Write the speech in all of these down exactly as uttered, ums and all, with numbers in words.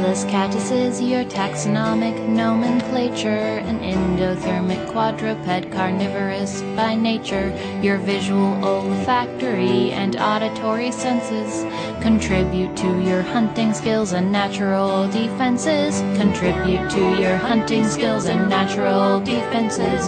Felis catus your taxonomic nomenclature, an endothermic quadruped carnivorous by nature. Your visual, olfactory, and auditory senses contribute to your hunting skills and natural defenses. Contribute to your hunting skills and natural defenses.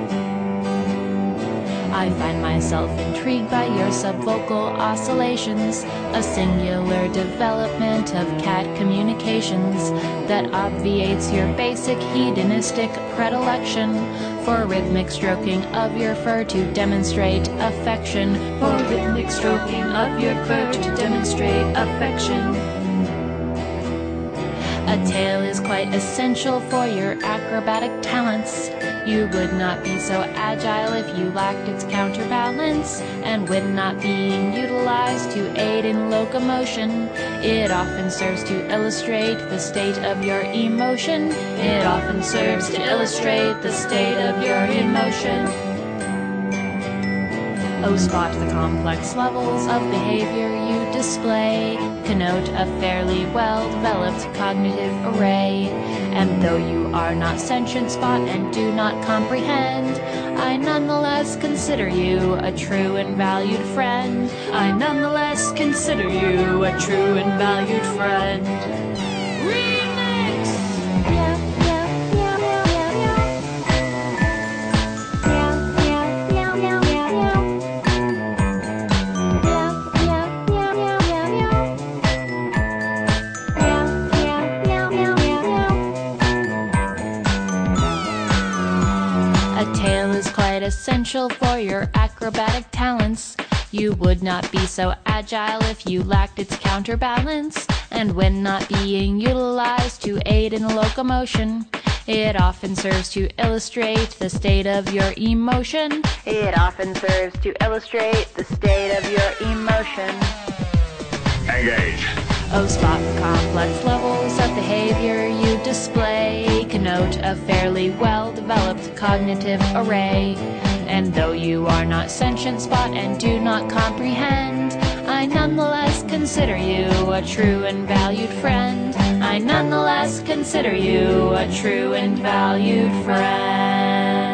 I find myself intrigued by your subvocal oscillations, a singular development of cat communications that obviates your basic hedonistic predilection for rhythmic stroking of your fur to demonstrate affection. For rhythmic stroking of your fur to demonstrate affection. A tail is quite essential for your acrobatic talents. You would not be so agile if you lacked its counterbalance, and when not being utilized to aid in locomotion, it often serves to illustrate the state of your emotion. It often serves to illustrate the state of your emotion. Oh, spot the complex levels of behavior you display, connote a fairly well-developed cognitive array. And though you are not sentient, spot, and do not comprehend, I nonetheless consider you a true and valued friend. I nonetheless consider you a true and valued friend. Remix! A tail is quite essential for your acrobatic talents. You would not be so agile if you lacked its counterbalance, and when not being utilized to aid in locomotion, it often serves to illustrate the state of your emotion. It often serves to illustrate the state of your emotion. Engage. Oh, spot the complex levels of behavior you display, connote a fairly well-developed cognitive array. And though you are not sentient, spot, and do not comprehend, I nonetheless consider you a true and valued friend. I nonetheless consider you a true and valued friend.